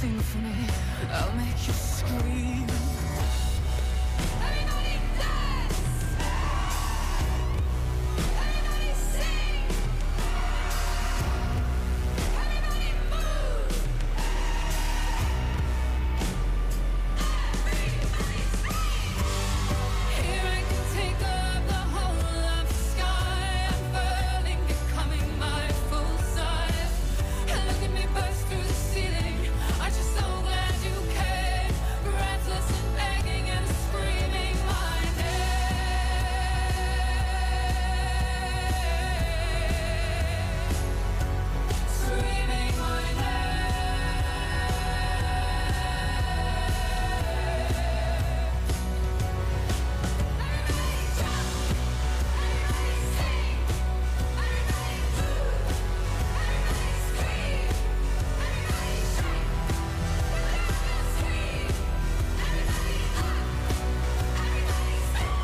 symphony. I'll make you scream. Everybody dance! Everybody sing! Everybody move! Everybody scream! Here I can take up the whole of the sky. I'm burning, becoming my full size. And look at me burst through the ceiling. Aren't you so glad you came? Breathless and begging and screaming my name. Screaming my name. Everybody jump, everybody sing, everybody move, everybody scream, everybody shake, everybody scream, everybody up, everybody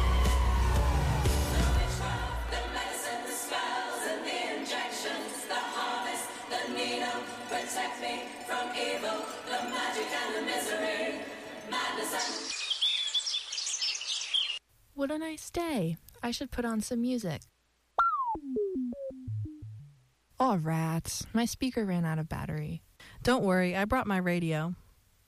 the witchcraft, the medicine, the spells and the injections, the harvest, the needle, protect me from evil, the magic and the misery, madness and What a nice day. I should put on some music. Aw, rats. My speaker ran out of battery. Don't worry, I brought my radio.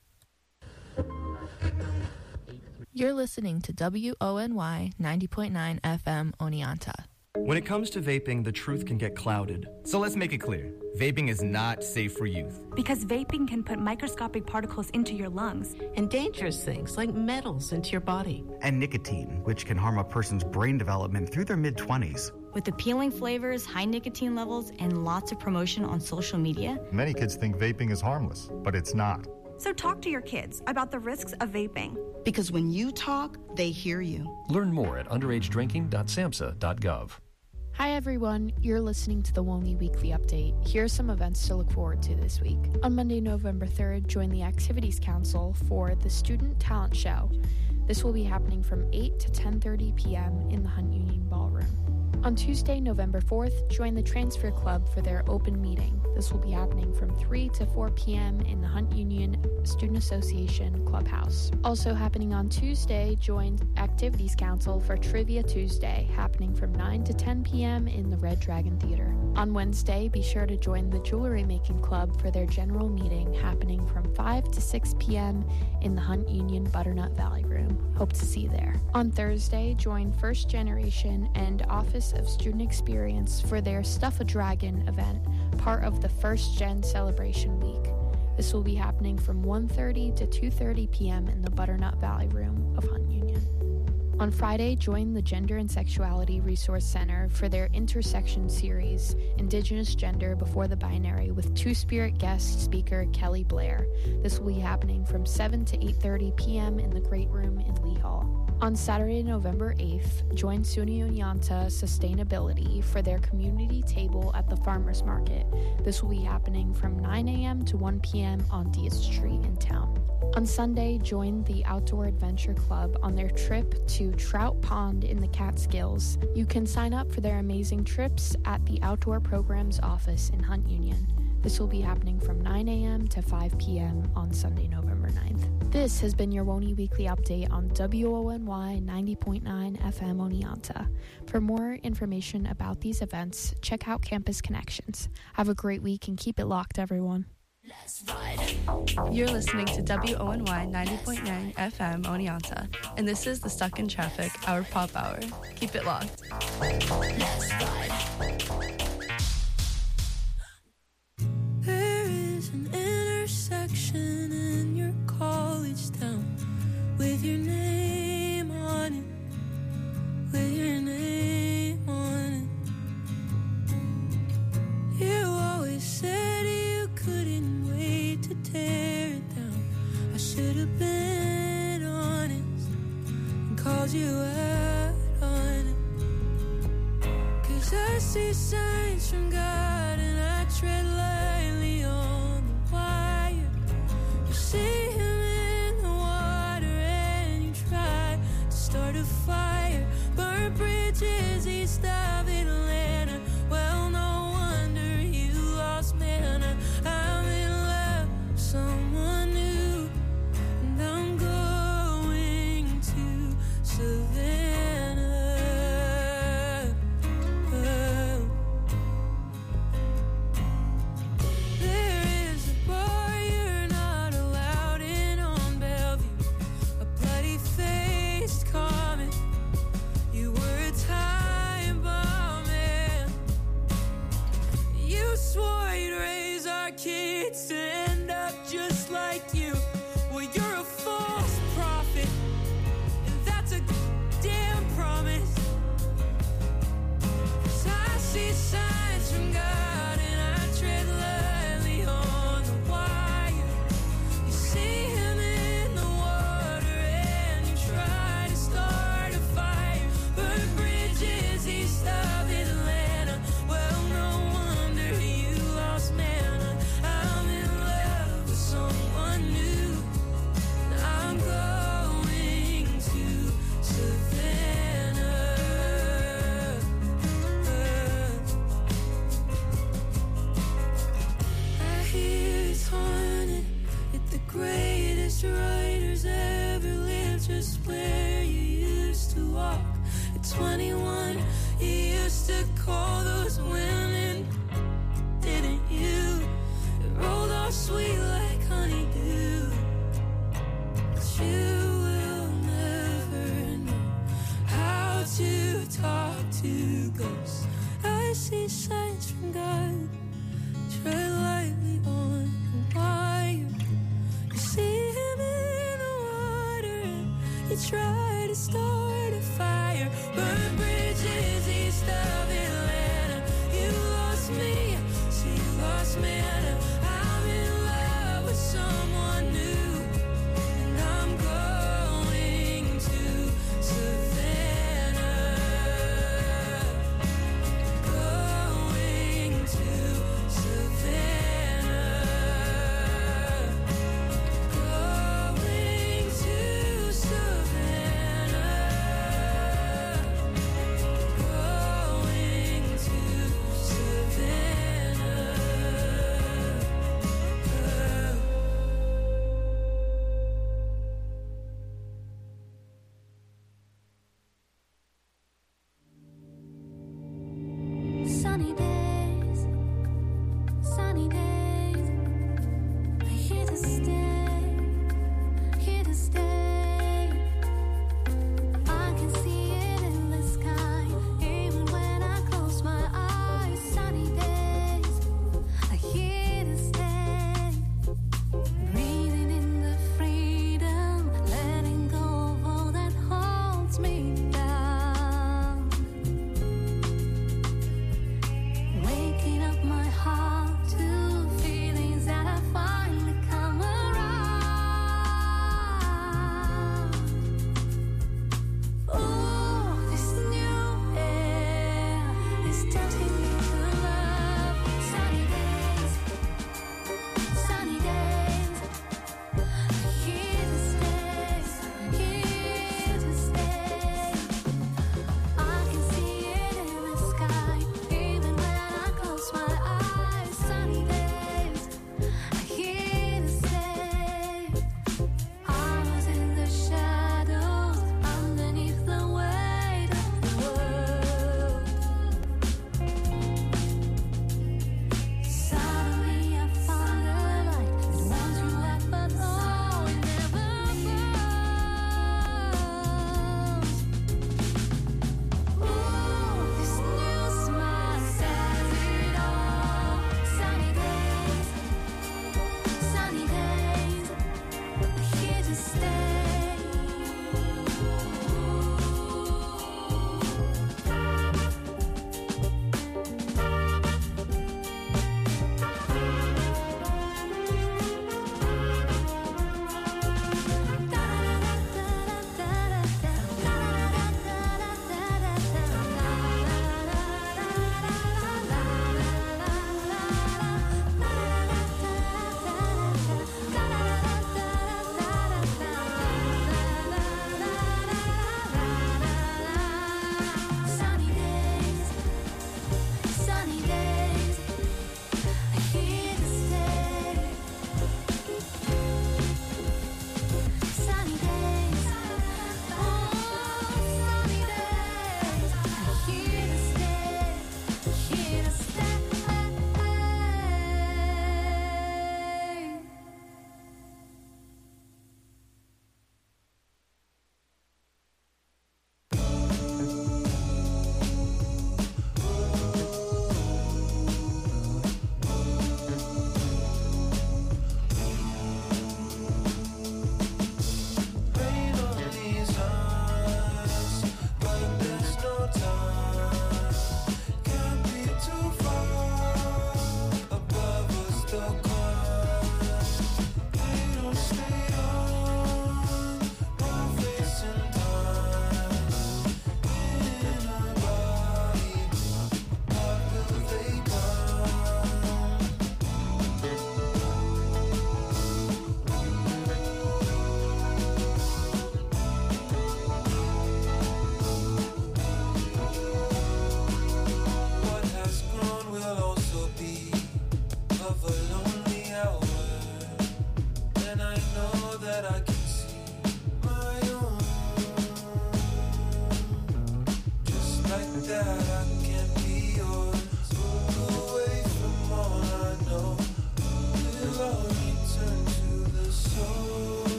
You're listening to WONY 90.9 FM Oneonta. When it comes to vaping, the truth can get clouded. So let's make it clear. Vaping is not safe for youth. Because vaping can put microscopic particles into your lungs. And dangerous things like metals into your body. And nicotine, which can harm a person's brain development through their mid-20s. With appealing flavors, high nicotine levels, and lots of promotion on social media. Many kids think vaping is harmless, but it's not. So talk to your kids about the risks of vaping. Because when you talk, they hear you. Learn more at underagedrinking.samhsa.gov. Hi everyone, you're listening to the WONY Weekly Update. Here are some events to look forward to this week. On Monday, November 3rd, join the Activities Council for the Student Talent Show. This will be happening from 8 to 10:30 p.m. in the Hunt Union Ballroom. On Tuesday, November 4th, join the Transfer Club for their open meeting. This will be happening from 3 to 4 p.m. in the Hunt Union Student Association Clubhouse. Also happening on Tuesday, join Activities Council for Trivia Tuesday, happening from 9 to 10 p.m. in the Red Dragon Theater. On Wednesday, be sure to join the Jewelry Making Club for their general meeting, happening from 5 to 6 p.m. in the Hunt Union Butternut Valley Room. Hope to see you there. On Thursday, join First Generation and Office of Student Experience for their Stuff a Dragon event, part of the First Gen Celebration Week. This will be happening from 1:30 to 2:30 p.m. in the Butternut Valley Room of Hunt Union. On Friday, join the Gender and Sexuality Resource Center for their Intersection series, Indigenous Gender Before the Binary, with Two-Spirit guest speaker Kelly Blair. This will be happening from 7 to 8:30 p.m. in the Great Room in Lee Hall. On Saturday, November 8th, join SUNY Oneonta Sustainability for their community table at the Farmers Market. This will be happening from 9 a.m. to 1 p.m. on Diaz Street in town. On Sunday, join the Outdoor Adventure Club on their trip to Trout Pond in the Catskills. You can sign up for their amazing trips at the Outdoor Programs office in Hunt Union. This will be happening from 9 a.m. to 5 p.m. on Sunday, November 9th. This has been your WONY Weekly Update on WONY 90.9 FM Oneonta. For more information about these events, check out Campus Connections. Have a great week and keep it locked, everyone. Let's ride. You're listening to WONY 90.9 FM Oneonta, and this is the Stuck in Traffic, our pop hour. Keep it locked. Let's ride. There is an intersection in your college town with your name on it, with your name on it. You always said you couldn't wait to tear it down. I should have been honest and called you out on it. 'Cause I see signs from God and I tread lightly on the wire. You see him in the water and you try to start a fire. Burn bridges east of Atlanta. Well, no wonder you lost manna. I'm in love with someone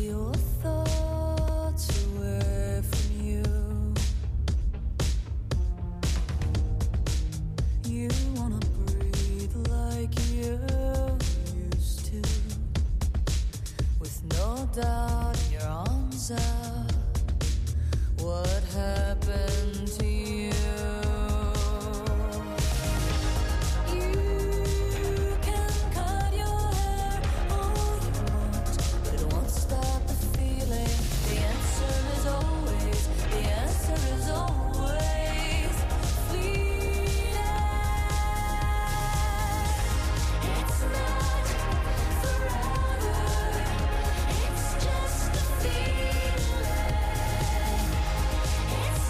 your thoughts away from you. You wanna breathe like you used to, with no doubt your arms out. What happened to you? It's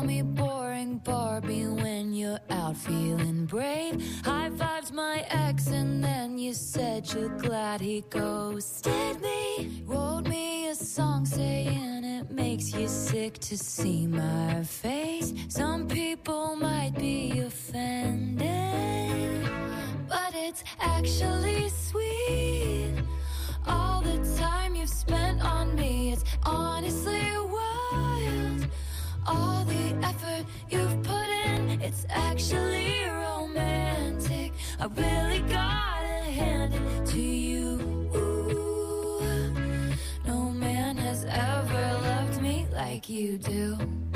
me boring Barbie when you're out feeling brave. High-fived my ex and then you said you're glad he ghosted me. Wrote me a song saying it makes you sick to see my face. Some people might be offended, but it's actually sweet. All the time you've spent on me, it's honestly wild. All the effort you've put in, it's actually romantic. I really gotta hand it to you. Ooh, no man has ever loved me like you do.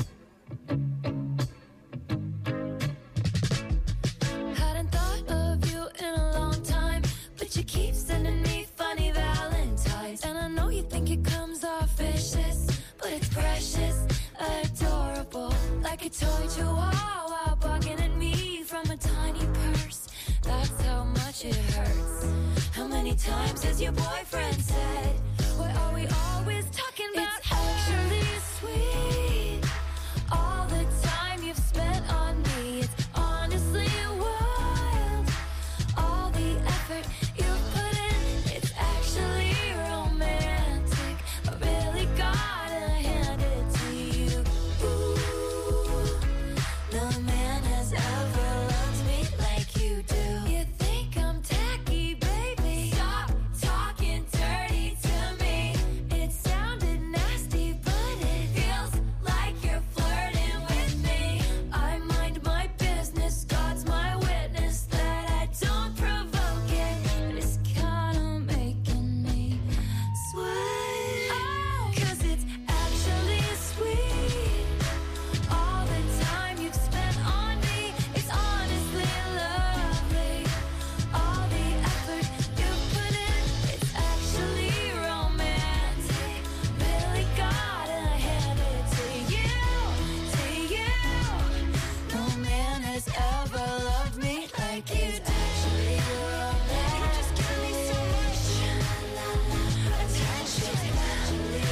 Hadn't thought of you in a long time, but you keep sending me funny valentines. And I know you think it comes off vicious, but it's precious, adorable, like a toy chihuahua barking at me from a tiny purse. That's how much it hurts. How many times has your boyfriend said, why are we always talking about? It's actually sweet. All the time you've spent on me, it's honestly wild. All the effort you've put in, it's actually romantic. I really gotta hand it to you. Ooh, no man has ever loved me like you do. You think I'm tacky, baby? Stop talking dirty to me. It sounded nasty, but it feels like you're flirting with me. I mind my business, God's my witness that I don't provoke it, but it's kinda making me sweat. Oh, 'cause it's actually sweet. All the time you've spent on me, it's honestly lovely. All the effort you've put in, it's actually romantic. Really gotta hand it to you, to you. No man has ever loved me like you do. Actually romantic. You just give me so much attention. Actually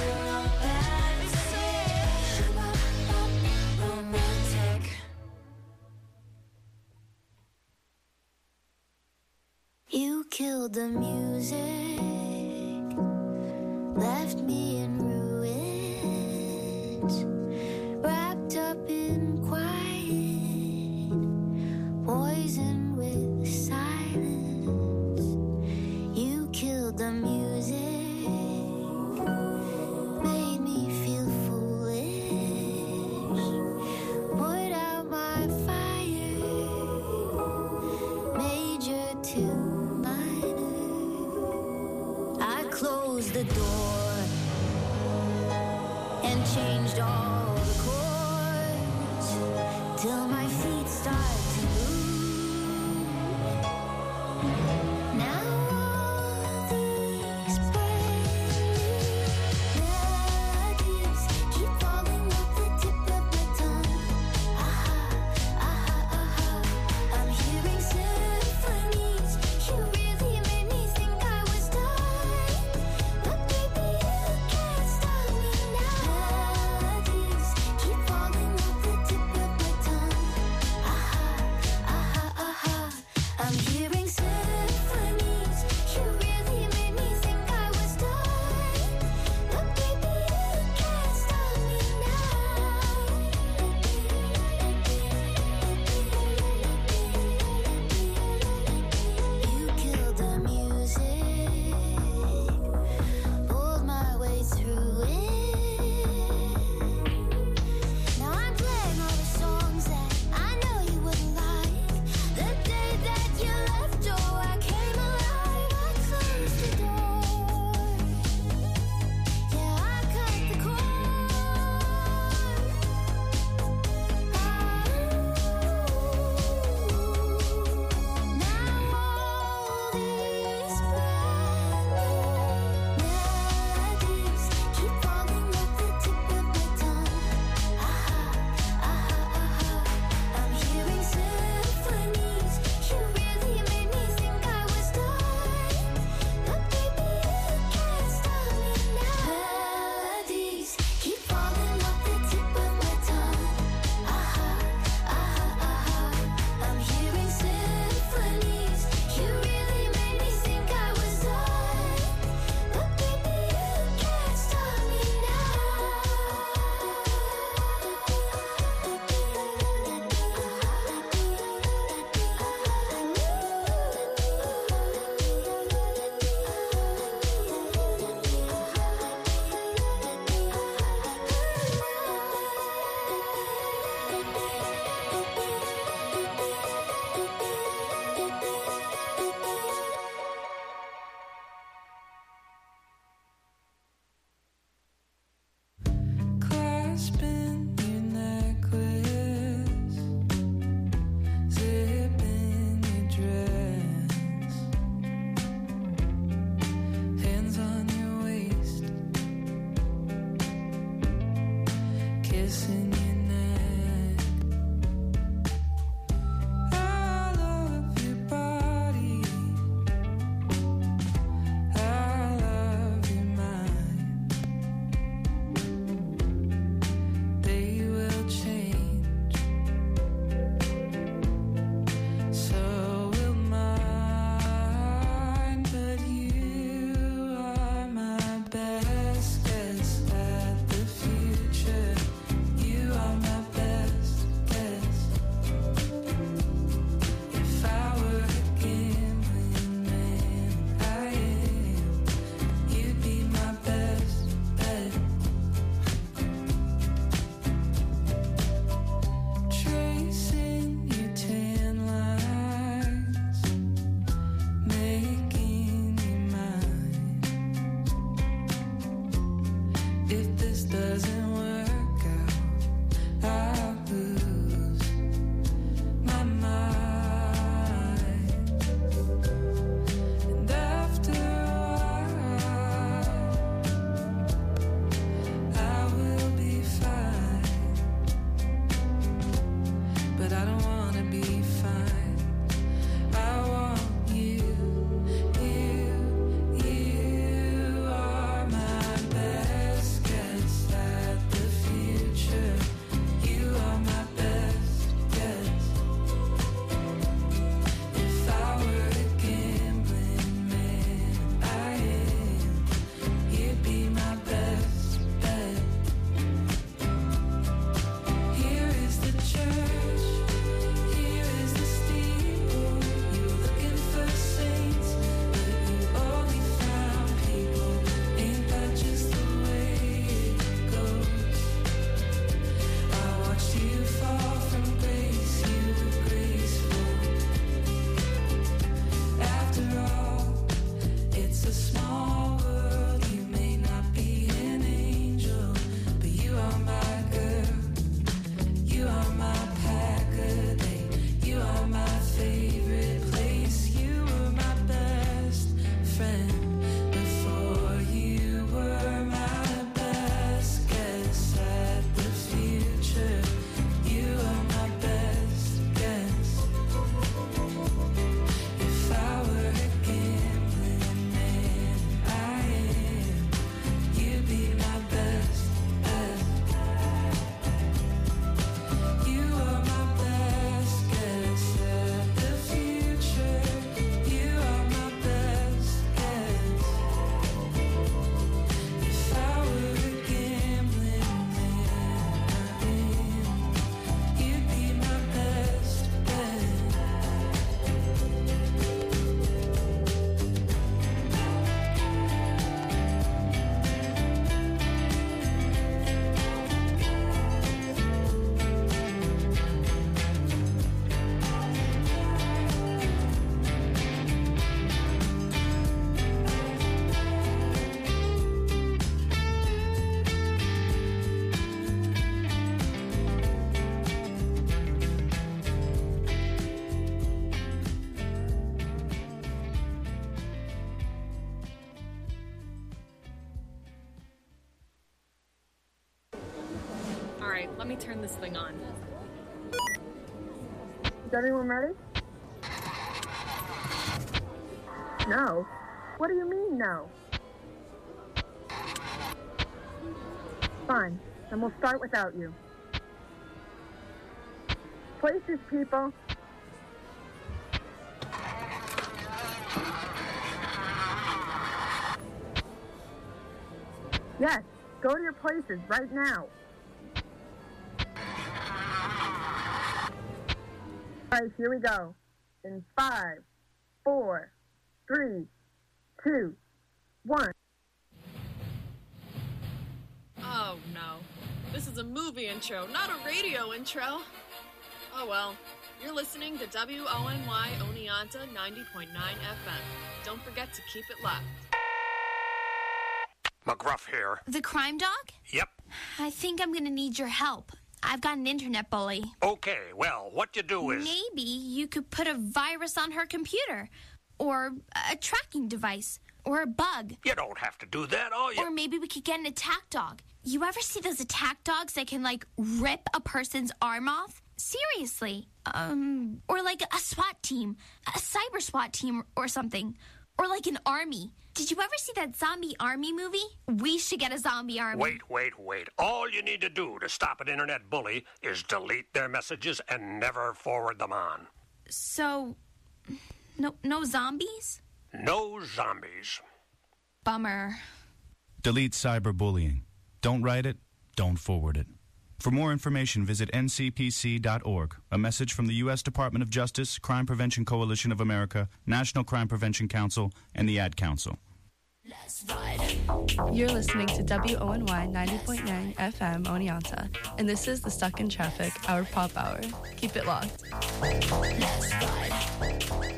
romantic. You killed the music, left me in ruins, wrapped up in quiet, poisoned with silence. You killed the music, made me feel foolish, put out my fire, major to minor. I closed the door and changed all the chords till my feet start to move. Now all these brand new melodies keep falling off the tip of my tongue. Aha, aha, aha. I'm hearing symphonies. You really made me think I was done, but baby you can't stop me now. Melodies keep falling off the tip of my tongue. Aha, kissing your neck. I love your body, I love your mind. They will change, so will mine. But you are my best guess at the future. You are my best guess. If I were a gambling man, I am, you'd be my best bet. Tracing your tan lines, making you mine. If this doesn't work out, I'll lose my mind. And after a while, I will be fine. But I don't wanna be fine. I want you. You are my best guess at the future. You are my best guess. If I were a gambling man, I am, you'd be my best bet. Here is the church, here is the steeple. You're looking for saints, but you only found people. Ain't that just the way it goes? I watched you fall from grace, you were graceful. After all, it's a small world. You may not be an angel, but you are my girl. You are my pack a day. You are my favorite place. You were my best friend before you were my best guess at the future. You are my best guess. If I were a gambling man, I am, you'd be my best bet. You are my best guess at the future. You are my best guess. If I were a gambling man, I am, you'd be my best bet. All right, let me turn this thing on. Is everyone ready? No. What do you mean, no? Fine, then we'll start without you. Places, people. Yes, go to your places right now. All right, here we go. In 5, 4, 3, 2, 1. Oh no. This is a movie intro, not a radio intro. Oh well. You're listening to WONY Oneonta 90.9 FM. Don't forget to keep it locked. McGruff here. The crime dog? Yep. I think I'm gonna need your help. I've got an internet bully. Okay, well, what you do is... Maybe you could put a virus on her computer. Or a tracking device. Or a bug. You don't have to do that, all you... Or maybe we could get an attack dog. You ever see those attack dogs that can, like, rip a person's arm off? Seriously. Or like a SWAT team. A cyber SWAT team or something. Or like an army. Did you ever see that zombie army movie? We should get a zombie army. Wait. All you need to do to stop an internet bully is delete their messages and never forward them on. So, no zombies? No zombies. Bummer. Delete cyberbullying. Don't write it, don't forward it. For more information, visit ncpc.org. A message from the U.S. Department of Justice, Crime Prevention Coalition of America, National Crime Prevention Council, and the Ad Council. You're listening to WONY 90.9 FM Oneonta, and this is the Stuck in Traffic, our pop hour. Keep it locked. Let's ride.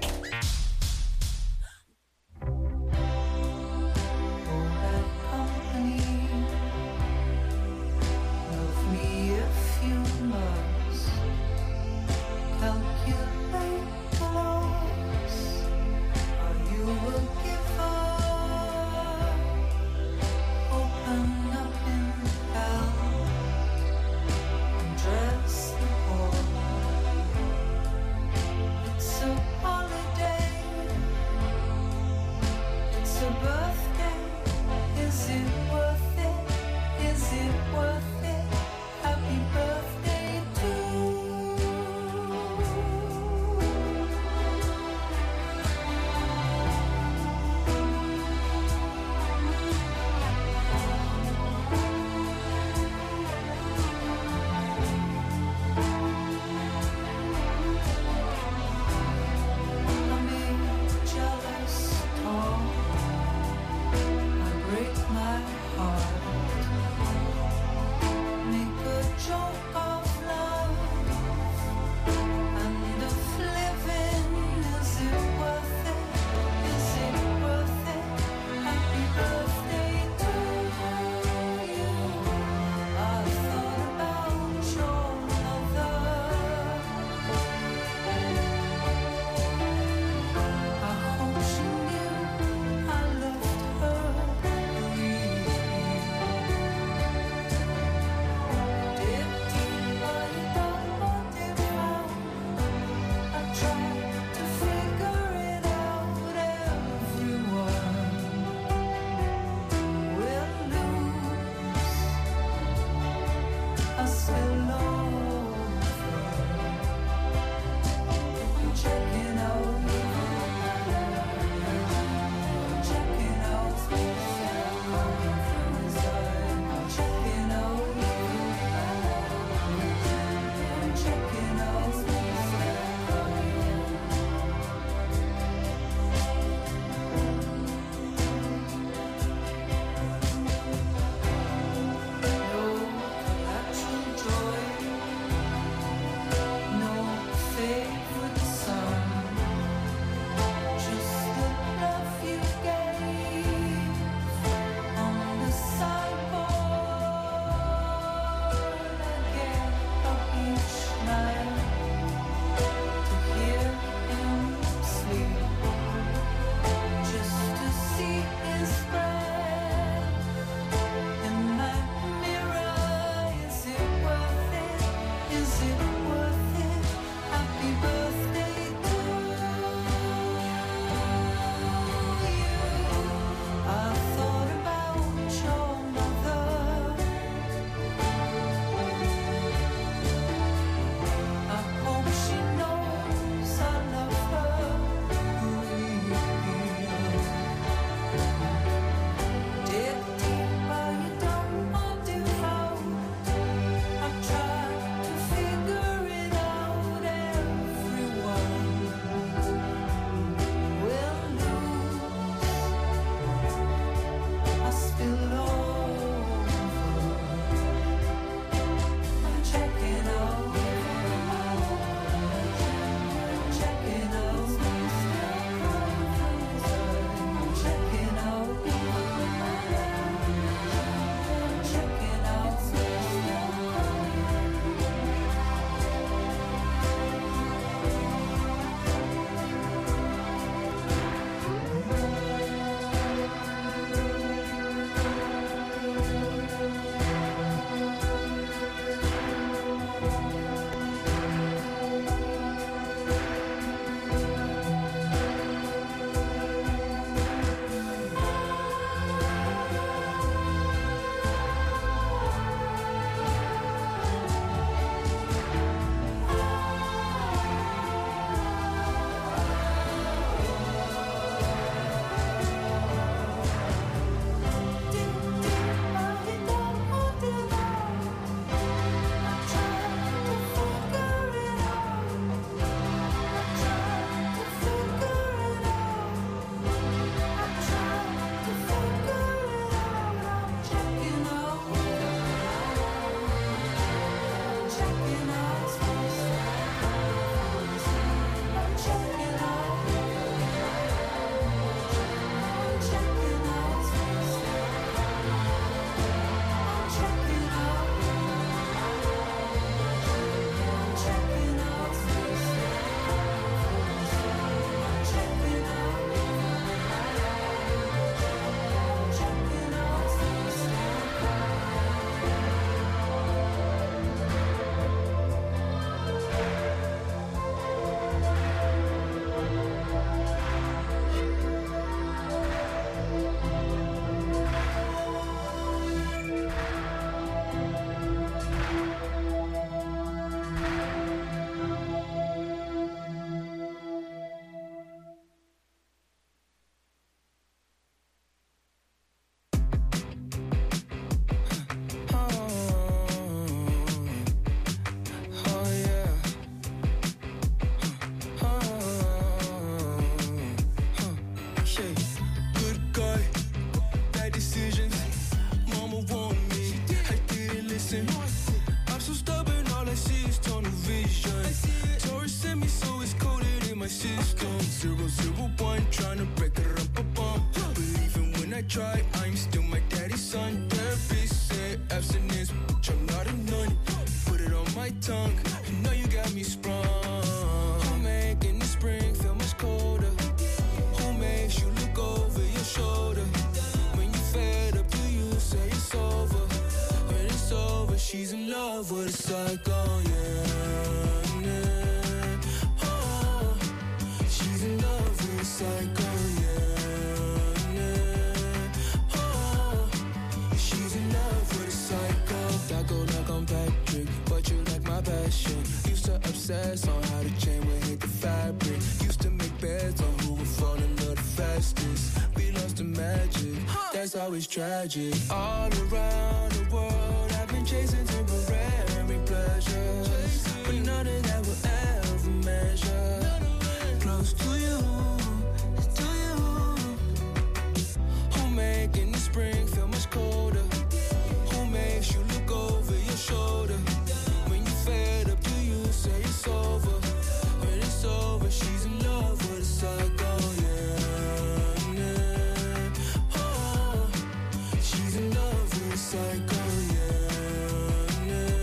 bad decisions. Mama warned me, I didn't listen. I'm so stubborn, all I see is tunnel vision. Taurus sent me, so it's coded in my system. 001, trying to break it up a bump. But even when I try, I'm still my daddy's son. Therapist said abstinence, bitch, I'm not a nun. Put it on my tongue, you know you got me sprung. Who making the spring feel much colder? Who makes you look over your shoulder? When you fed up, do you say it's over? When it's over, she's in love with a psycho, yeah, yeah. Oh, she's in love with a psycho, yeah, yeah. Oh, she's in love with a psycho. Taco like I'm Patrick, but you like my passion. Used to obsess on how the chain would hit the fabric. Used to make bets on who would fall in love the fastest. We lost the magic, that's always tragic. All around the world, I've been chasing temporary pleasures, but none of that will ever measure close to you, to you. Who making the spring feel much colder? Who makes you look over your shoulder? When you fed up, do you say it's over? When it's over, she's in love with a psycho, yeah, yeah. Oh, she's in love with a psycho, yeah, yeah.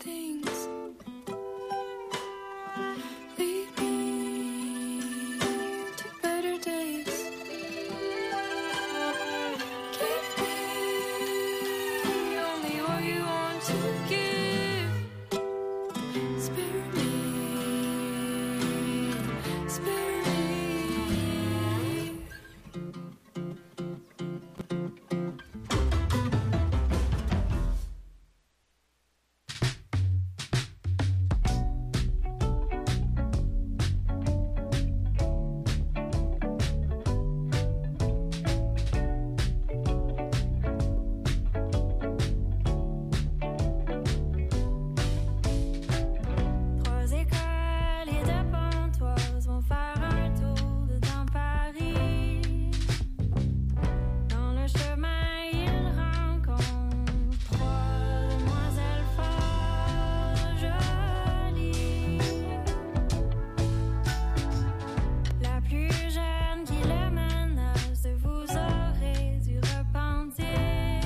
things lead me to better days. Give me only what you want to give. Spare me, spare me. Trois écoles et deux pontoises vont faire un tour dans Paris. Dans le chemin, ils rencontrent trois demoiselles fort jolies. La plus jeune qui le menace, vous aurez dû repentir.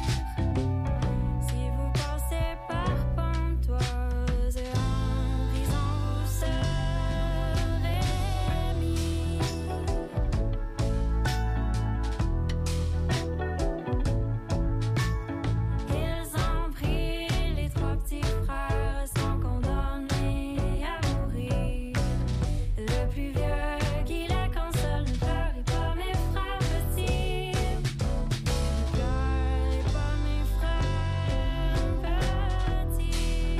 Si vous passez par Pontoise, en prison vous serez mis. Ils ont pris les trois petits frères, sont condamnés à mourir. Le plus vieux qui les console, ne pleurez pas mes frères petits. Ne pleurez pas mes frères petits.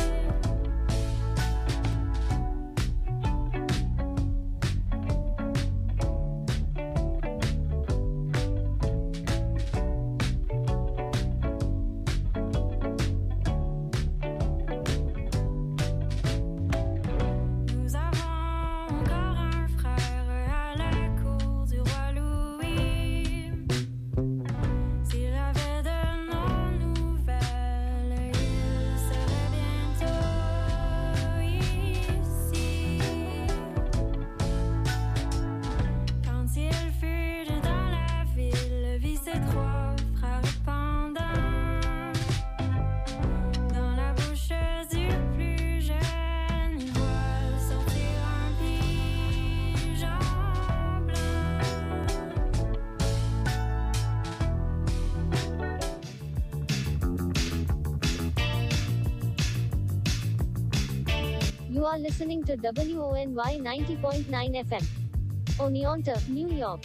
Nous avons encore un frère à la cour du roi Louis. S'il avait de nos nouvelles, il serait bientôt ici. Quand il fut dans la ville, vit ses trois frères pendant. Dans la bouche du plus jeune, il voit sortir un pigeon blanc. You are listening to WONY 90.9 FM. Oneonta, New York.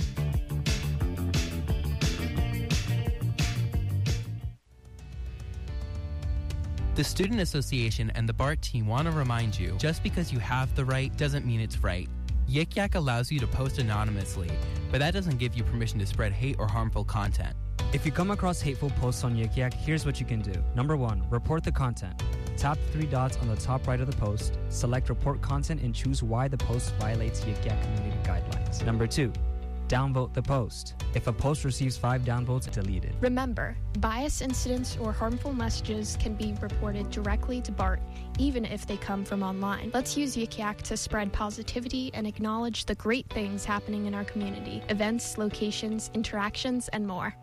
The Student Association and the BART team want to remind you, just because you have the right doesn't mean it's right. Yik Yak allows you to post anonymously, but that doesn't give you permission to spread hate or harmful content. If you come across hateful posts on Yik Yak, here's what you can do. Number 1, report the content. Tap the 3 dots on the top right of the post, select report content, and choose why the post violates Yik Yak community guidelines. Number 2, downvote the post. If a post receives 5 downvotes, delete it. Remember, bias incidents or harmful messages can be reported directly to BART, even if they come from online. Let's use Yik Yak to spread positivity and acknowledge the great things happening in our community, events, locations, interactions, and more.